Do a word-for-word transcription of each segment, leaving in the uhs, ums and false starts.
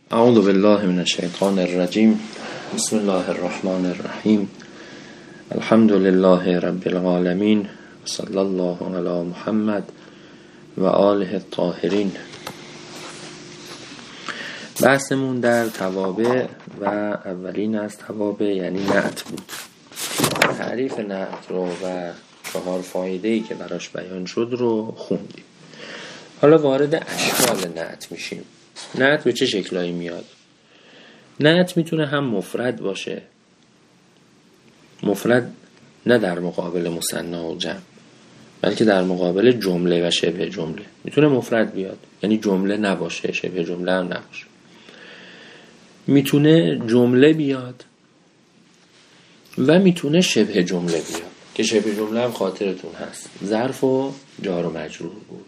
اعوذ بالله من الشیطان الرجیم. بسم الله الرحمن الرحیم. الحمد لله رب العالمین. صلی الله علی محمد و آله الطاهرین. بحثمون در توابع و اولین از توابع یعنی نعت بود. تعریف نعت رو و چهار فایده‌ای که براش بیان شد رو خوندیم. حالا وارد اشکال نعت میشیم. نعت به چه شکلایی میاد؟ نعت میتونه هم مفرد باشه، مفرد نه در مقابل مثنی و جمع، بلکه در مقابل جمله و شبه جمله. میتونه مفرد بیاد یعنی جمله نباشه، شبه جمله هم نباشه. میتونه جمله بیاد و میتونه شبه جمله بیاد که شبه جمله هم خاطرتون هست ظرف و جار و مجرور بود.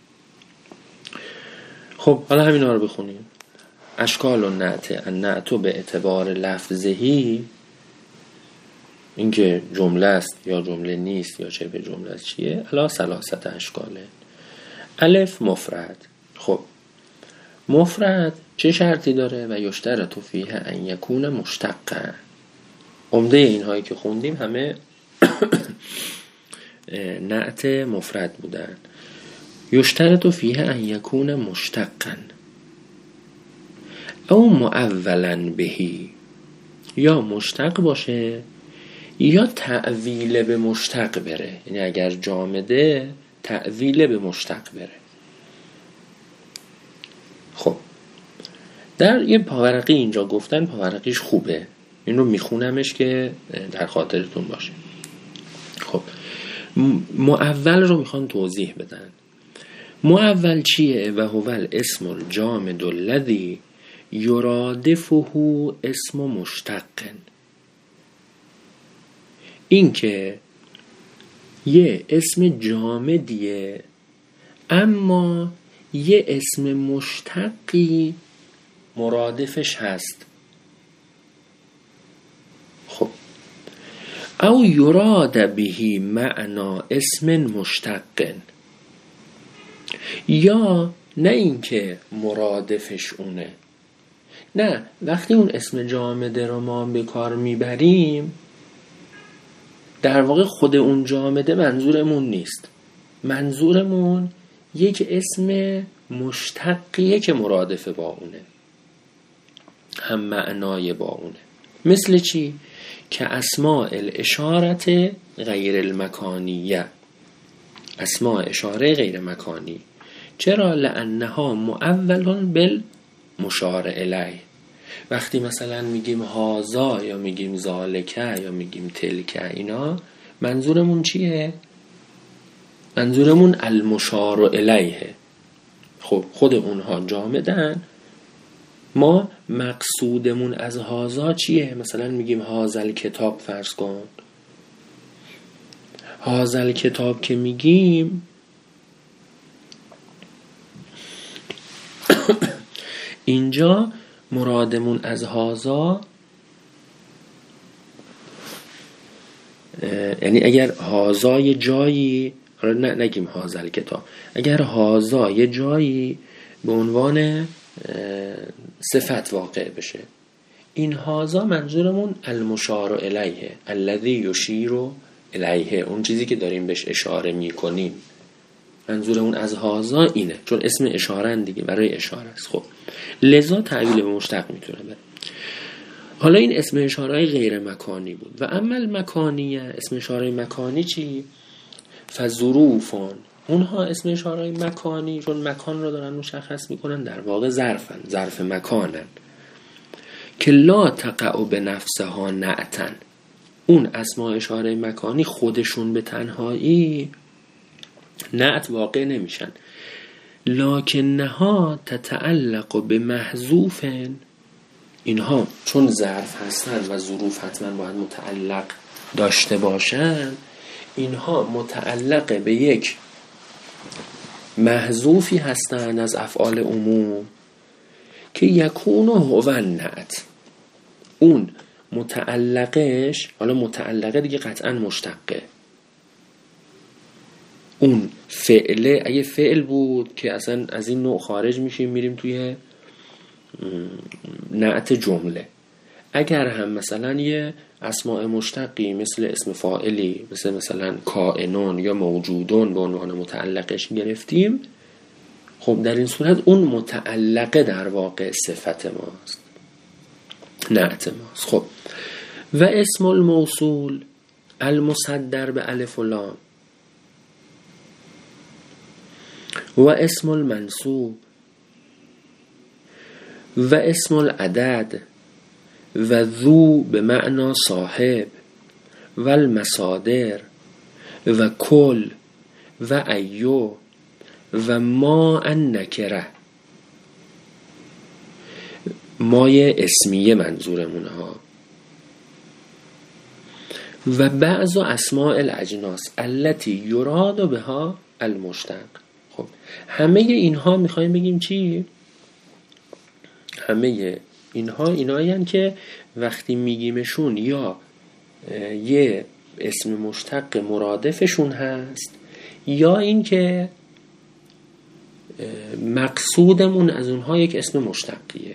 خب حالا همینا رو بخونیم. اشکال النعت، النعت به اعتبار لفظهی، این که جمله است یا جمله نیست یا شبه جمله است چیه؟ الا ثلاثه اشکاله. الف مفرد. خب مفرد چه شرطی داره؟ و یشترط فیه ان یکون مشتقا. عمده اینهایی که خوندیم همه نعت مفرد بودن. یشترط فیه ان یکون مشتقا او معولا بهی، یا مشتق باشه یا تعویل به مشتق بره، یعنی اگر جامده تعویل به مشتق بره. خب در یه پاورقی اینجا گفتن، پاورقیش خوبه، این رو میخونمش که در خاطرتون باشه. خب معول رو میخوان توضیح بدن. معول چیه؟ و هو الاسم الجامد الذی یرادفه اسم مشتق. این که یه اسم جامدیه اما یه اسم مشتقی مرادفش هست. خب او یراد بهی معنا اسم مشتق، یا نه این که مرادفش اونه، نه وقتی اون اسم جامده رو ما به کار میبریم در واقع خود اون جامده منظورمون نیست، منظورمون یک اسم مشتقیه که مرادفه با اونه، هم معنای با اونه. مثل چی؟ که اسماء الاشارت غیر المکانیه، اسماء اشاره غیر مکانی. چرا؟ لانها معول بالمشار الیه. وقتی مثلا میگیم هازا یا میگیم ذالکه یا میگیم تلکه، اینا منظورمون چیه؟ منظورمون المشار الیه. خب خود اونها جامدن، ما مقصودمون از هازا چیه؟ مثلا میگیم هازل کتاب، فرض کن هازل کتاب که میگیم اینجا مرادمون از هازا، یعنی اگر هازا یه جایی، نه نگیم هازل کتاب، اگر هازا یه جایی به عنوان صفت واقع بشه، این هازا منظورمون المشار الیه الذی یشیر الیه، اون چیزی که داریم بهش اشاره میکنیم، منظورمون از هازا اینه، چون اسم اشاره دیگه، برای اشاره است. خب لذا تعویل به مشتق میتونه بره. حالا این اسم اشاره غیر مکانی بود. و اما المکانیه، اسم اشاره مکانی چی؟ فظروفون، اونها اسم اشاره مکانی چون مکان رو دارن مشخص میکنن، در واقع ظرفن، ظرف مکانن، که لا تقع به نفسها نعتن. اون اسماء اشاره مکانی خودشون به تنهایی نعت واقع نمیشن، لکنها تتعلق به محذوف. اینها چون ظرف هستن و ظروف حتما باید متعلق داشته باشن، اینها متعلق به یک محذوفی هستن از افعال عموم که یکون هو النعت. اون متعلقش، حالا متعلقه دیگه قطعا مشتقه، اون فعله اگه فعل بود که اصلا از این نوع خارج میشیم، میریم توی نعت جمله. اگر هم مثلا یه اسماء مشتقی مثل اسم فاعلی، مثل مثلا کائنون یا موجودون به عنوان متعلقش گرفتیم، خب در این صورت اون متعلقه در واقع صفت ماست، نعت ماست. خب و اسم الموصول المصدر به الف و لام و اسم المنصوب و اسم العدد و ذو به معنا صاحب و المصادر و کل و ایو و ما النکره، مای اسمیه منظورمونه ها، و بعض اسماء الاجناس التي یراد بها المشتق. خب همه اینها میخوایم بگیم چی؟ همه اینها اینایی هستند که وقتی میگیمشون یا یه اسم مشتق مرادفشون هست یا این که مقصودمون از اونها یک اسم مشتقیه.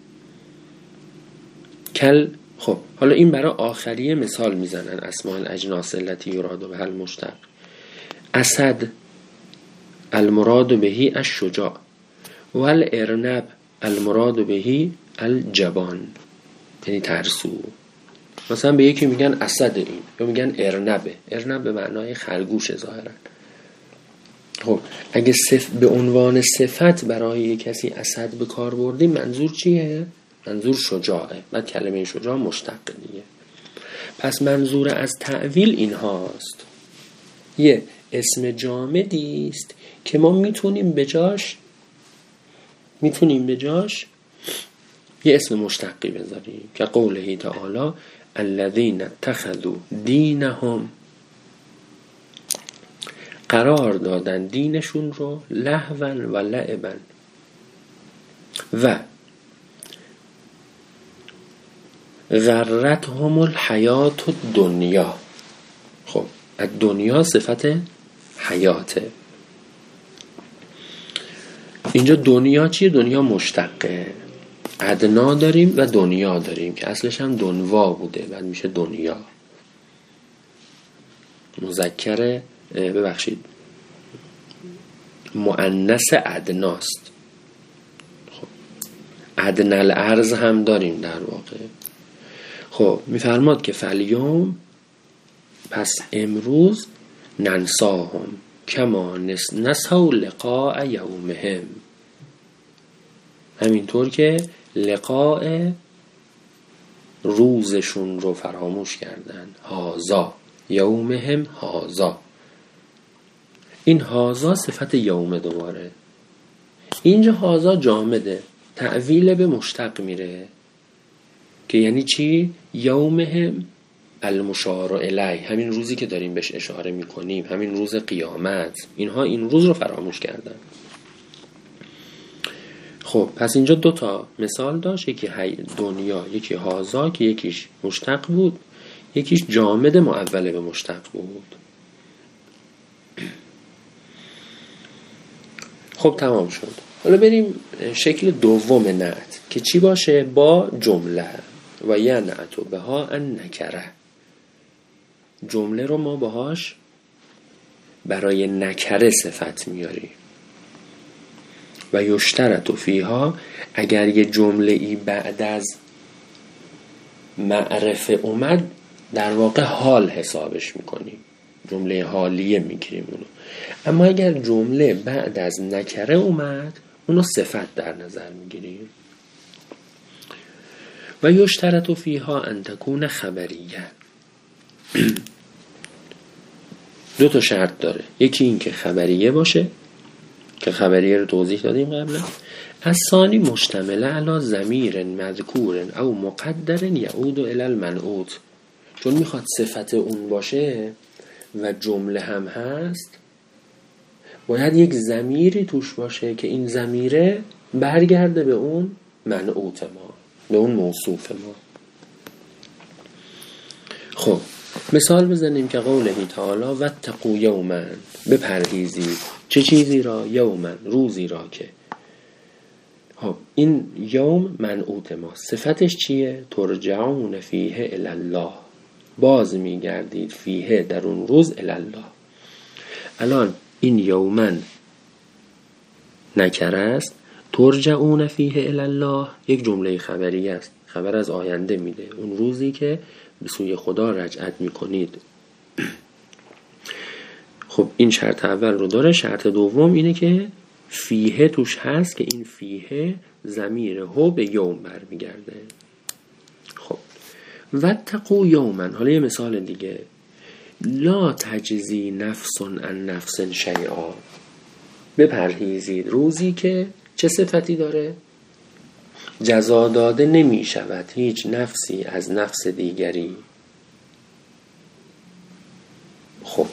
کل خب حالا این برای آخریه مثال میزنن، اسماء الاجناس التي یراد بها المشتق. اسد المراد بهی الشجاع و الارنب المراد بهی الجبان، یعنی ترسو. مثلا به یکی میگن اسد این، یا میگن ارنبه. ارنب به معنای خرگوش ظاهرا. خب اگه صف به عنوان صفت برای کسی اسد به کار بردیم، منظور چیه؟ منظور شجاعه. بعد کلمه شجاع مشتق دیگه. پس منظور از تعویل این هاست، یه اسم جامدی است که ما میتونیم بجاش میتونیم بجاش یه اسم مشتقی بذاریم که قوله تعالی الذین اتخذوا دینهم، قرار دادن دینشون رو لهوا و لعبا و غرتهم الحیات الدنیا. خب الدنیا صفت حیاته. اینجا دنیا چیه؟ دنیا مشتقه. ادنا داریم و دنیا داریم که اصلش هم دنوا بوده، بعد میشه دنیا. مذکر ببخشید مؤنث ادناست. خب ادنى الارض هم داریم در واقع. خب میفرماد که فلیوم، پس امروز، ننساهم کما نسوا لقاء یومهم، همینطور که لقاء روزشون رو فراموش کردن. هازا یومهم هازا، این هازا صفت یوم دوباره. اینجا هازا جامده، تعویل به مشتق میره که یعنی چی؟ یومهم المشار الیه، همین روزی که داریم بهش اشاره میکنیم، همین روز قیامت. اینها این روز رو فراموش کردن. خب پس اینجا دو تا مثال داشت، یکی دنیا، یکی هازا که یکیش مشتق بود، یکیش جامد معول به مشتق بود. خب تمام شد. حالا بریم شکل دوم نعت که چی باشه؟ با جمله. و یا نعتو بها ان نکره، جمله رو ما باهاش برای نکره صفت میاریم. و یشترط فیها، اگر یه جمله ای بعد از معرفه اومد، در واقع حال حسابش میکنیم، جمله حالیه میگیریم اونو. اما اگر جمله بعد از نکره اومد، اونو صفت در نظر میگیریم. و یشترط فیها ان تکون خبریه. دو تا شرط داره، یکی این که خبریه باشه که خبریه رو توضیح دادیم قبلا. از ثانی مشتمل علی ضمیر مذکور او مقدر یعود الی المنعوت، چون میخواد صفت اون باشه و جمله هم هست، باید یک ضمیری توش باشه که این ضمیره برگرده به اون منعوت ما، به اون موصوف ما. خب مثال بزنیم که قوله تعالی واتقوا یوما، بپرهیزید چه چیزی را؟ یوما، روزی را که. خب این یوم منعوت ما، صفتش چیه؟ ترجعون فیه الی الله، باز میگردید فیه در اون روز الی الله. الان این یومن نکره است، ترجعون فیه الی الله یک جمله خبری است، خبر از آینده میده، اون روزی که به سوی خدا رجعت میکنید. خب این شرط اول رو داره. شرط دوم اینه که فیه توش هست که این فیه ضمیر هو به یوم برمیگرده. خب واتقوا یوما، حالا یه مثال دیگه، لا تجزی نفس عن نفس شیئا، بپرهیزید روزی که چه صفتی داره؟ جزا داده نمی شود هیچ نفسی از نفس دیگری. خب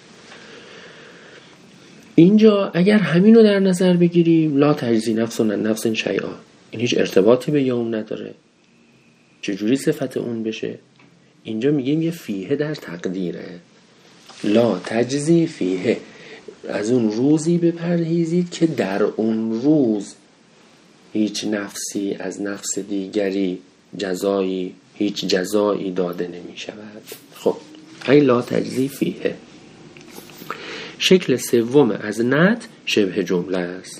اینجا اگر همین رو در نظر بگیریم، لا تجزی نفس عن نفس شیئا، این هیچ ارتباطی به یوم نداره، چجوری صفت اون بشه؟ اینجا میگیم یه فیه در تقدیره، لا تجزی فیه، از اون روزی بپرهیزید که در اون روز هیچ نفسی از نفس دیگری جزایی، هیچ جزایی داده نمی شود. خب ای لا تجزی فیه. شکل سوم از نعت شبه جمله است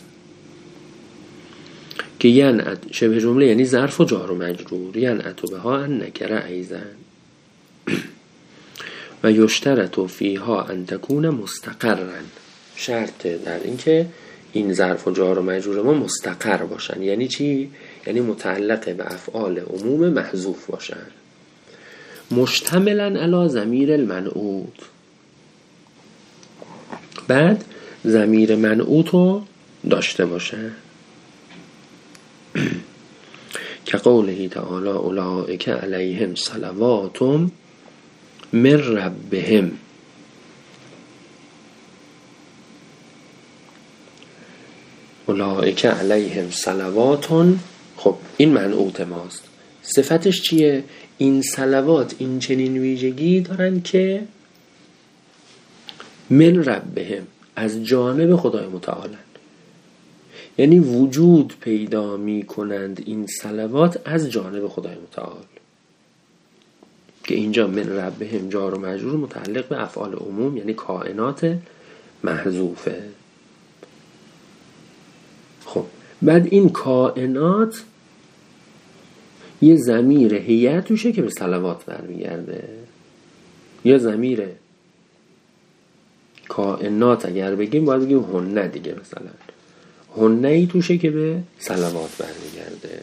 که ینعت، شبه جمله یعنی ظرف و جار و مجرور، ینعت بها ان نکره ایزن و یشترط فیها ان تکون مستقرا، شرط در این که این ظرف و جار و مجرور ما مستقر باشن. یعنی چی؟ یعنی متعلق به افعال عموم محذوف باشن، مشتملا علی ضمیر المنعوت، بعد ضمیر منعوت رو داشته باشه که قوله تعالی اولئک علیهم صلوات من ربهم، اولئک علیهم صلوات. خب این منعوت ماست، صفتش چیه؟ این صلوات این چنین ویژگی دارن که من ربهم، از جانب خدای متعال، یعنی وجود پیدا می کنند این صلوات از جانب خدای متعال، که اینجا من ربهم جار و مجرور متعلق به افعال عموم یعنی کائنات محذوفه. خب بعد این کائنات یه ضمیر هیئت توشه که به صلوات برمیگرده، یا ضمیر کائنات اگر بگیم باید بگیم هنه دیگه، مثلا هنه ای توشه که به صلوات برمیگرده.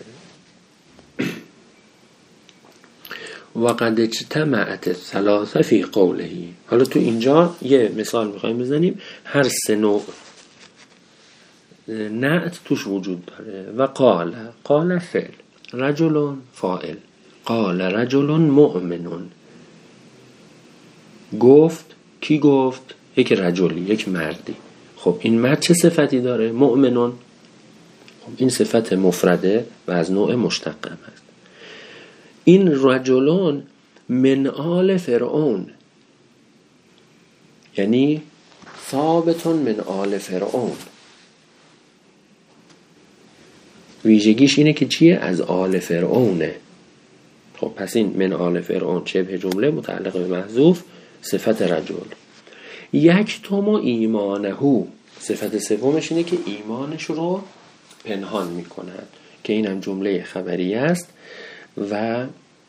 و قد اجتمعت الثلاثه فی قوله. حالا تو اینجا یه مثال میخوایم بزنیم، هر سه نوع نعت توش وجود داره. و قال، قال فعل، رجل فاعل، قال رجل مؤمن، گفت، کی گفت؟ یک رجلی، یک مردی. خب این مرد چه صفتی داره؟ مؤمنون. خب این صفت مفرده و از نوع مشتقم هست. این رجلون من آل فرعون، یعنی ثابتون من آل فرعون، ویژگیش اینه که چیه؟ از آل فرعونه. خب پس این من آل فرعون شبه جمله متعلق به محذوف، صفت رجل. یک تومو ایمانهو، صفت سومش اینه که ایمانش رو پنهان میکنند، که این هم جمله خبری است و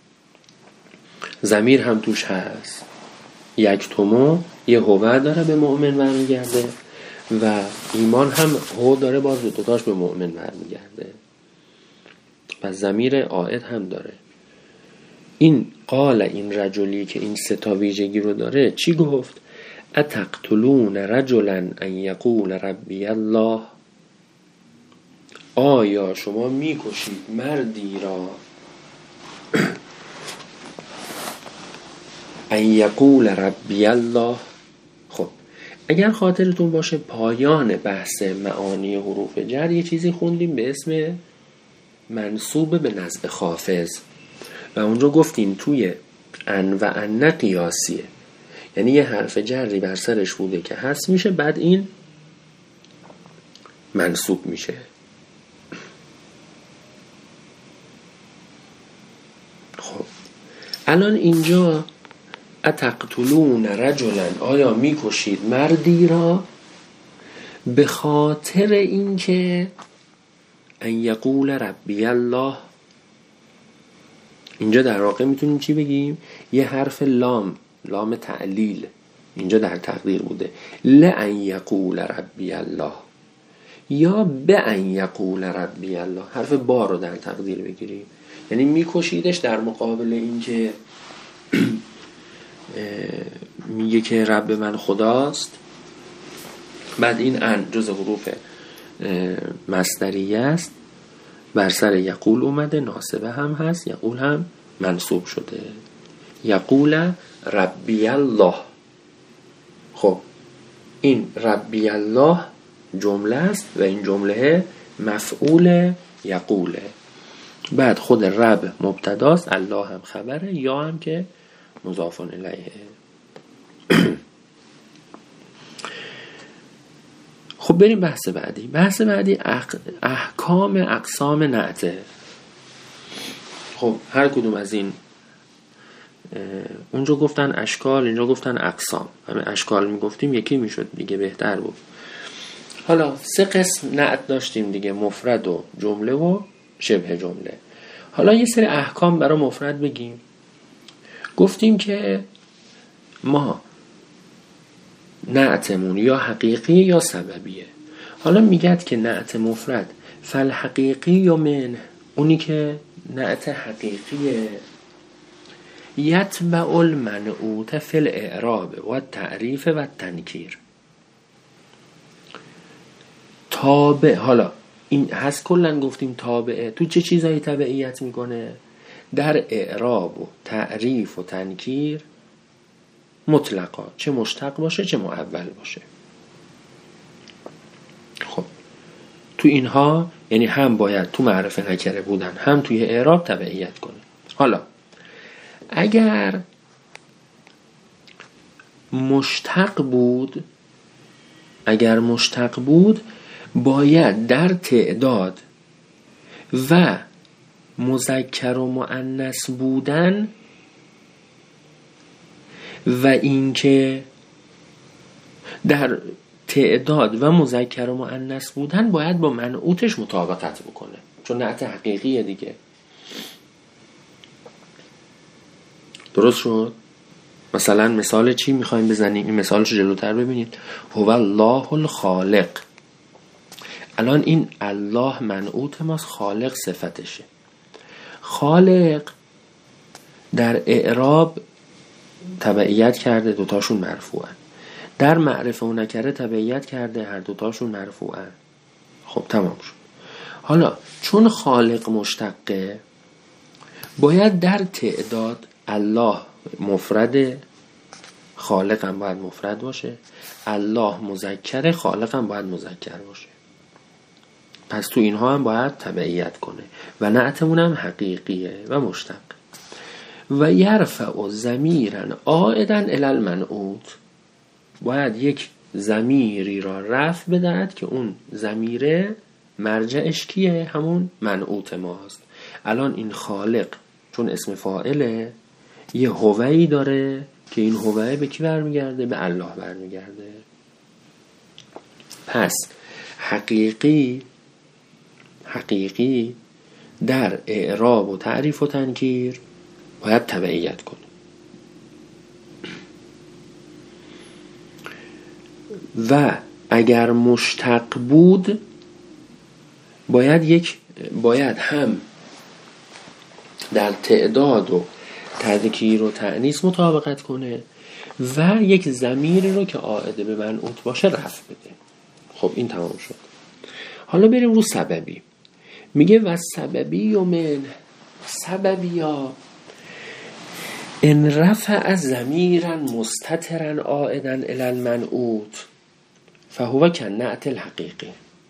ضمیر هم توش هست. یک تومو یه هو داره به مؤمن برمیگرده و ایمان هم هو داره باز دوتاش به مؤمن برمیگرده و ضمیر عائد هم داره. این قال، این رجلی که این سه تا ویژگی رو داره، چی گفت؟ اتقتلون رجلا ان یقول ربی الله، آیا شما میکشید مردی را ان یقول ربی الله. خب اگر خاطرتون باشه پایان بحث معانی حروف جر یه چیزی خوندیم به اسم منصوب به نصب خافض و اونجا گفتیم توی ان و ان قیاسیه، یعنی یه حرف جری بر سرش بوده که حذف میشه، بعد این منصوب میشه. الان اینجا اتقتلون رجلا، آیا میکشید مردی را به خاطر اینکه ان یقول ربی الله. اینجا در واقع میتونیم چی بگیم؟ یه حرف لام، لام تعلیل اینجا در تقدیر بوده، لان یقول ربی الله یا به ان یقول ربی الله، حرف با رو در تقدیر بگیریم، یعنی میکشیدش در مقابل اینکه میگه که رب من خداست. بعد این ان جز حروف مصدریه است، بر سر یقول اومده، ناصبه هم هست، یقول هم منصوب شده، یقول ربی الله. خب این ربی الله جمله است و این جمله مفعول یقوله. بعد خود رب مبتداست، الله هم خبره، یا هم که مضاف الیه. خب بریم بحث بعدی. بحث بعدی احکام اقسام نعته. خب هر کدوم از این، اونجا گفتن اشکال، اینجا گفتن اقسام. همه اشکال میگفتیم یکی میشد دیگه، بهتر بود. حالا سه قسم نعت داشتیم دیگه، مفرد و جمله و شبه جمله. حالا یه سری احکام برای مفرد بگیم. گفتیم که ما نعتمون یا حقیقی یا سببیه. حالا میگد که نعت مفرد فالحقیقی یا من، اونی که نعت حقیقیه، یتبع المنعوت فی الاعراب و تعریف و تنکیر. تابع، حالا این هست کلن گفتیم تابعه، تو چه چیزایی تبعیت میکنه؟ در اعراب و تعریف و تنکیر مطلقا، چه مشتق باشه چه معول باشه. خب تو اینها یعنی هم باید تو معرفه نکره بودن هم توی اعراب تبعیت کنه. حالا اگر مشتق بود اگر مشتق بود باید در تعداد و مذکر و مؤنث بودن و اینکه در تعداد و مذکر و مؤنث بودن باید با منعوتش مطابقت بکنه، چون نعت حقیقیه دیگه. درست شد؟ مثلا مثال چی میخوایم بزنیم؟ این مثالشو جلوتر ببینید. هو الله الخالق. الان این الله منعوت ماست، خالق صفتشه. خالق در اعراب تبعیت کرده، دوتاشون مرفوعن. در معرفه و نکره تبعیت کرده، هر دوتاشون مرفوعن. خب تمام شد. حالا چون خالق مشتقه باید در تعداد الله مفرد، خالق هم باید مفرد باشه، الله مذکر، خالق هم باید مذکر باشه. پس تو اینها هم باید تبعیت کنه و نعتمون هم حقیقیه و مشتق. و یرفع ضمیرا عائدا الی المنعوت، باید یک ضمیری را رفع بدهد که اون ضمیره مرجعش کیه؟ همون منعوت ماست. الان این خالق چون اسم فاعله یه هویی داره که این هویه به کی برمیگرده؟ به الله برمیگرده. پس حقیقی حقیقی در اعراب و تعریف و تنکیر باید تبعیت کنه. و اگر مشتق بود باید یک باید هم در تعداد و تذکیر و تأنیث مطابقت کنه و یک ضمیر رو که عائد به منعوت باشه رفع بده. خب این تمام شد. حالا بریم رو سببی. میگه و سببی و من سببی ها ان رفع ضمیرا مستترا عائدا الی المنعوت فهو کنعت الحقیقی.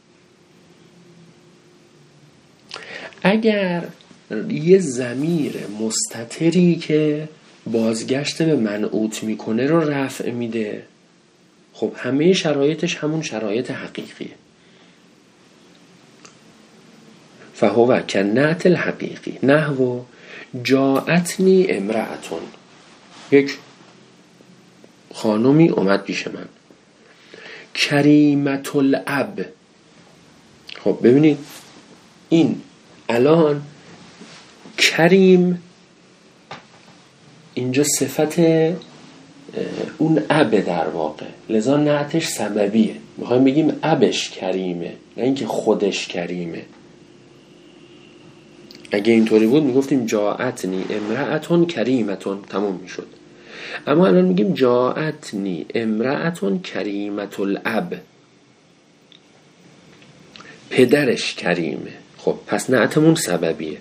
اگر یه ضمیر مستتری که بازگشت به منعوت میکنه رو رفع میده، خب همه شرایطش همون شرایط حقیقیه. فهو کنعت الحقیقی نحو جاءتنی امرأتون، یک خانومی اومد پیش من. کریمت الاب، خب ببینید این الان کریم اینجا صفت اون ابه در واقع، لذا نعتش سببیه. میخوایم بگیم ابش کریمه، نه اینکه خودش کریمه. اگه اینطوری بود میگفتیم جاءتنی امرأتون کریمتون، تموم میشد. اما الان میگیم جاءتنی امرأتون کریمت الاب، پدرش کریمه. خب پس نعتمون سببیه.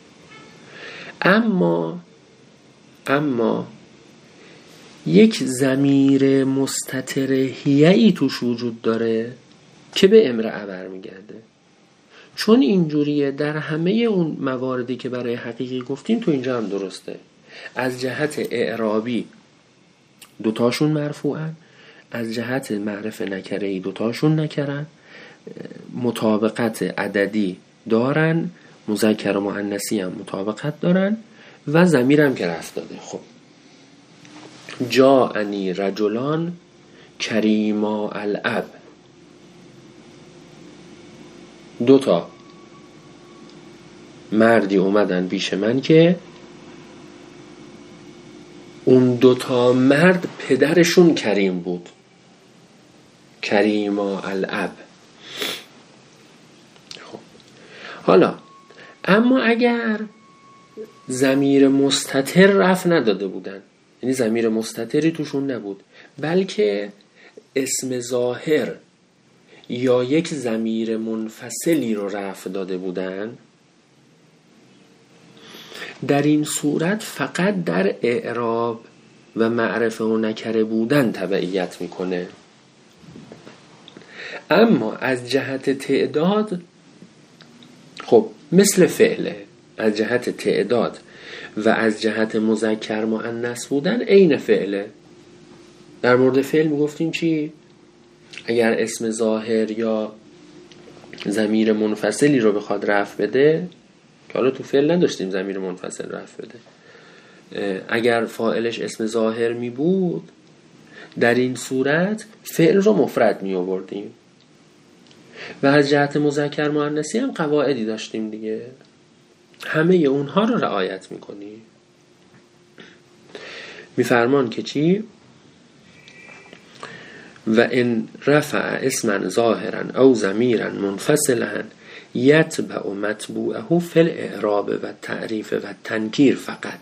اما اما یک ضمیر مستتر هیئی توش وجود داره که به امرأه برمیگرده. چون اینجوریه در همه اون مواردی که برای حقیقی گفتیم تو اینجا هم درسته. از جهت اعرابی دوتاشون مرفوعن، از جهت معرف نکره‌ای دوتاشون نکرن، مطابقت عددی دارن، مذکر و مؤنثی هم مطابقت دارن و ضمیر هم که رفت داده. خب جاءنی رجلان کریما الاب، دوتا مردی اومدن پیش من که اون دوتا مرد پدرشون کریم بود، کریما الاب. خب حالا اما اگر ضمیر مستتر رفع نداده بودن، یعنی ضمیر مستتری توشون نبود، بلکه اسم ظاهر یا یک ضمیر منفصلی رو رفع داده بودن، در این صورت فقط در اعراب و معرفه و نکره بودن تبعیت میکنه. اما از جهت تعداد، خب مثل فعله، از جهت تعداد و از جهت مذکر مؤنث بودن عین فعله. در مورد فعل میگفتیم چی؟ اگر اسم ظاهر یا ضمیر منفصلی رو بخواد رفع بده، که حالا تو فعل نداشتیم ضمیر منفصل رفع بده، اگر فاعلش اسم ظاهر می بود، در این صورت فعل رو مفرد می آوردیم. و از جهت مذکر مؤنثی هم قواعدی داشتیم دیگه، همه اونها رو رعایت می کنیم. می فرمان که چی؟ و ان رفع اسما ظاهرا او ضمیرا منفصلا یتبع متبوعه فی الاعراب و تعریف و تنکیر فقط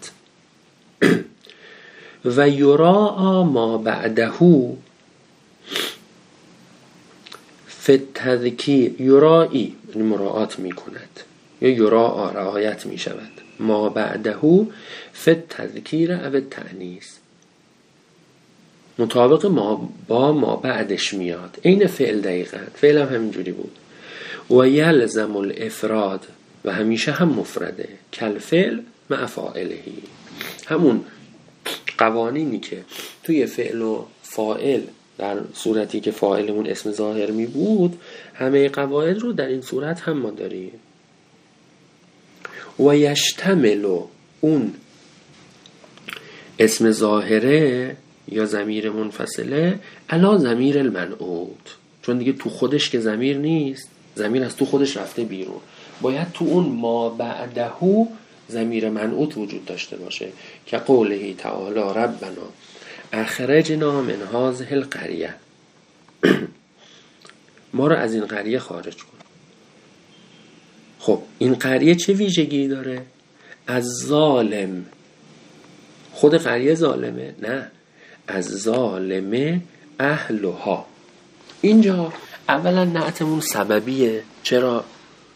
و یراعی ما بعده فی التذکیر، یراعی یعنی مراعات می کند یا یراعی رعایت می شود، ما بعده فی التذکیر او التأنیث، مطابق ما با ما بعدش میاد، این فعل دقیقا. فعل هم همینجوری بود. و یلزم الافراد، و همیشه هم مفرده، کل فعل مع فاعلهی، همون قوانینی که توی فعل و فاعل در صورتی که فاعلمون اسم ظاهر می بود، همه قواعد رو در این صورت هم ما داریم. و یشتمل، اون اسم ظاهره یا ضمیر منفصله علا ضمیر المنعوت، چون دیگه تو خودش که ضمیر نیست، ضمیر از تو خودش رفته بیرون، باید تو اون ما بعده ضمیر منعوت وجود داشته باشه، که قوله تعالی ربنا اخرجنا من هذه القريه، ما رو از این قریه خارج کن. خب این قریه چه ویژگی داره؟ از ظالم، خود قریه ظالمه؟ نه، از ظالم اهلها. اینجا اولا نعتمون سببیه. چرا؟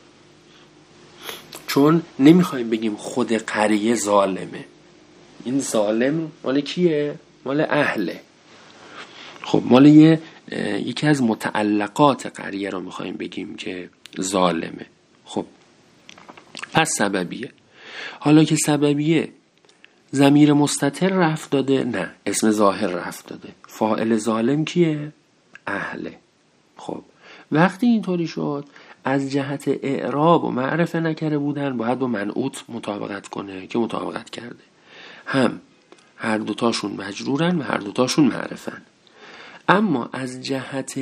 چون نمیخوایم بگیم خود قریه ظالمه، این ظالم مال کیه؟ مال اهله. خب مال یه یکی از متعلقات قریه رو میخوایم بگیم که ظالمه. خب پس سببیه. حالا که سببیه ضمیر مستتر رفت داده؟ نه، اسم ظاهر رفت داده. فاعل ظالم کیه؟ اهله. خب وقتی اینطوری شد از جهت اعراب و معرفه نکره بودن باید با منعوت مطابقت کنه که مطابقت کرده. هم هر دوتاشون مجرورن و هر دوتاشون معرفن. اما از جهت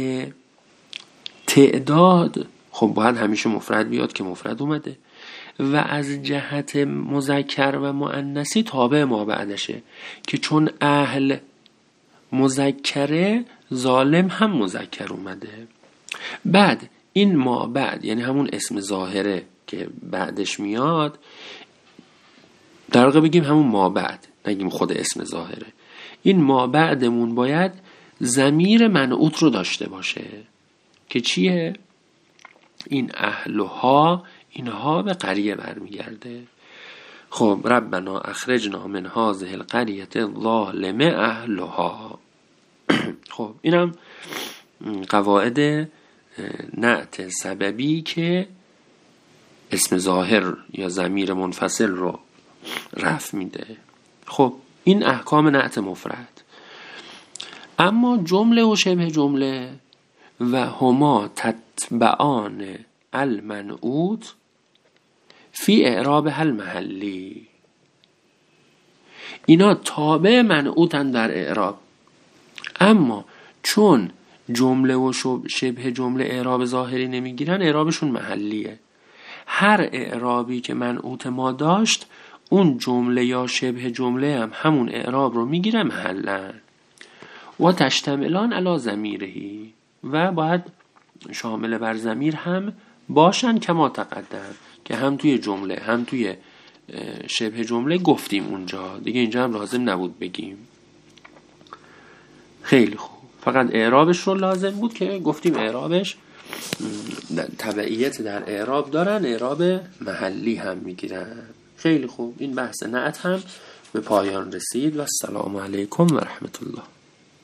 تعداد خب باید همیشه مفرد بیاد که مفرد اومده، و از جهت مذکر و مؤنثی تابع ما بعدشه که چون اهل مذکره ظالم هم مذکر اومده. بعد این ما بعد یعنی همون اسم ظاهره که بعدش میاد، در واقع بگیم همون ما بعد، نگیم خود اسم ظاهره. این ما بعدمون باید ضمیر منعوت رو داشته باشه که چیه؟ این اهلها، اینها به قریه برمیگرده. خب ربنا اخرجنا من هذه القریة الظالم اهلها. خب اینم قواعد نعت سببی که اسم ظاهر یا ضمیر منفصل رو رفع میده. خب این احکام نعت مفرد. اما جمله و شبه جمله و هما تتبعان المنعوت فی اعراب هل محلی، اینا تابع منعوتن در اعراب، اما چون جمله و شبه جمله اعراب ظاهری نمیگیرن، اعرابشون محلیه. هر اعرابی که منعوت ما داشت اون جمله یا شبه جمله هم همون اعراب رو میگیره محلن. و تشتملان علی ضمیرهی، و باید شامل بر ضمیر هم باشن کما تقدم، که هم توی جمله هم توی شبه جمله گفتیم اونجا دیگه، اینجا هم لازم نبود بگیم. خیلی خوب، فقط اعرابش رو لازم بود که گفتیم اعرابش تبعیت در اعراب دارن، اعراب محلی هم میگیرن. خیلی خوب، این بحث نعت هم به پایان رسید و السلام علیکم و رحمت الله.